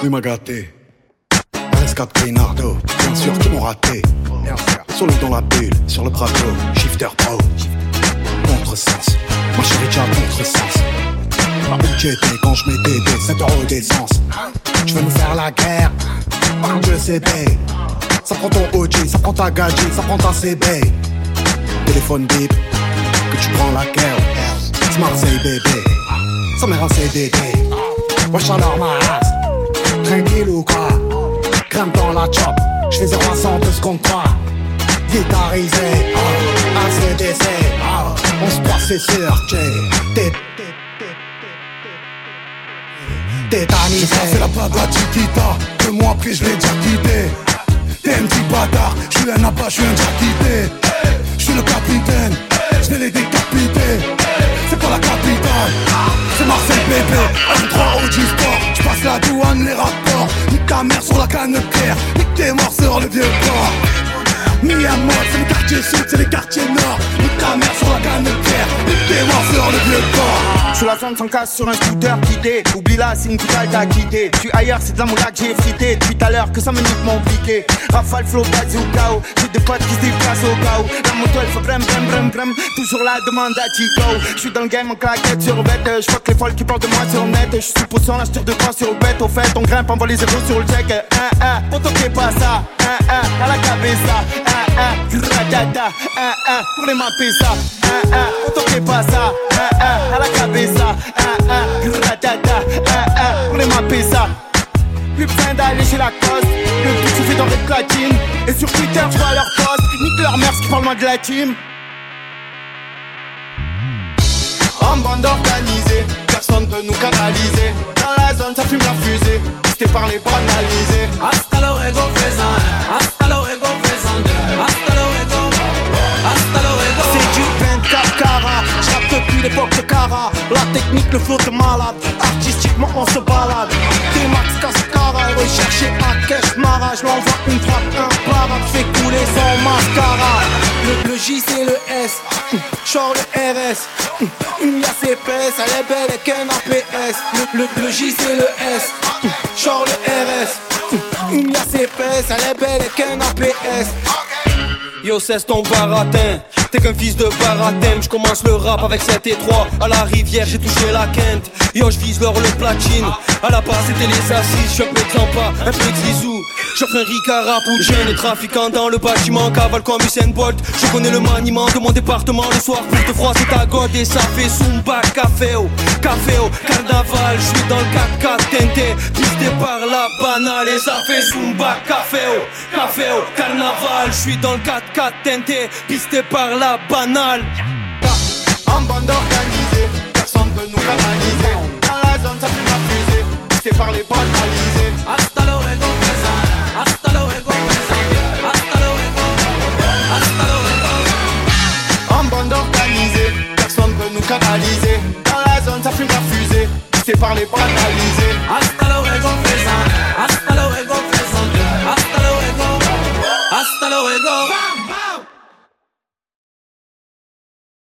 Oui, m'a gâté. RS4 Greenardo, bien sûr qu'ils m'ont raté. Sur le dans la bulle, sur le prato, shifter pro. Contresens, ma chérie déjà contresens. Par où j'étais quand je mettais des 7 € d'essence. Tu veux nous faire la guerre, parle de CB. Ça prend ton OG, ça prend ta gadget, ça prend ta CB. Téléphone bip, que tu prends la guerre. C'est Marseille bébé, ça mère un CDD. Wesh alors ma race, tranquille ou quoi? Crème dans la chop, j'fais 0 à 100 de secondes pas. Guitarisé, ACDC, on se passe c'est sûr, tétanisé. J'ai passé la bague à Chiquita, 2 mois après je l'ai déjà quitté. T'es un petit bâtard, j'suis un abat, j'suis un jackité. J'suis le capitaine, j'vais les décapiter. C'est pas la capitale, c'est Marseille bébé. 1-3 OG Sport, j'passe la douane, les rapports. Nique ta mère sur la canne de pierre, nique tes morts sur le vieux port. Mi-à-mort, c'est les quartiers sud, c'est les quartiers nord. Nique ta mère sur la canne de pierre, nique tes morts sur le vieux port. Sur la zone sans casse sur un scooter guidé. Oublie là, c'est une totale t'as quitté. Tu ailleurs, c'est de la moula que j'ai frité. Depuis tout à l'heure que ça me nique mon piqué. Rafale, flow, bazooka. J'ai des potes qui se déplacent au chaos. La moto elle fait brem, brem, brem, brem. Toujours la demande à Chico. J'suis dans le game en claquette sur bête. J'vois que les folles qui parlent de moi sur net. J'suis sous pousson, là j'tire de quoi sur le bête. Au fait, on grimpe, envoie les zéros sur le check. Poto qui est pas ça. À la cabeza. Gradada. Pour les mapper ça. Poto qui est pas ça. À la cabeza. Gradada. Pour les mapper ça. Plus besoin d'aller chez la coste. Le but tu fais dans les platines. Et sur Twitter je vois leur post. Nique leur mère qui parle moins de la team. En bande organisée, personne peut nous canaliser. Dans la zone ça fume la fusée. C'était par les banalisés. Hasta luego faisant. Hasta luego faisant. Hasta luego. Hasta luego. C'est du pentacara. J'rappe depuis l'époque de Cara. La technique, le flow de malade. Artistiquement on se balade. T-Max Cascara. Recherché à cash mara. J'l'envoie une frappe, un parade. Fait couler son mascara. Le J c'est le S. Genre le RS. Une liasse épaisse. Elle est belle et qu'un APS. Le J c'est le S. Genre le RS. Une liasse épaisse. Elle est belle et qu'un APS. Yo cesse ton baratin. T'es qu'un fils de baratin. J'commence le rap avec 7 et 3. À la rivière j'ai touché la quinte. Yo j'vise l'or le platine. À la base c'était les assises. J'suis un peu de Zampa, un peu de Zizou. J'offre un riz à rap ou jeune. Les trafiquants dans le bâtiment cavale comme Usain Bolt. Je connais le maniement de mon département. Le soir pour te froisser ta gode. Et ça fait Zumba, café au carnaval. J'suis dans le 4x4 teinté. Pisté par la banale. Et ça fait Zumba, café au carnaval. J'suis dans le 4x4 teinté. Pisté par la banale. En bande organisée, personne peut nous canaliser. Dans la zone ça fume la fusée. C'est par les banalisés. Hasta luego faisant. Hasta luego faisant. Hasta luego. Hasta luego. En bande organisée, personne peut nous canaliser. Dans la zone ça fume la fusée. C'est par les banalisés. Hasta luego faisant.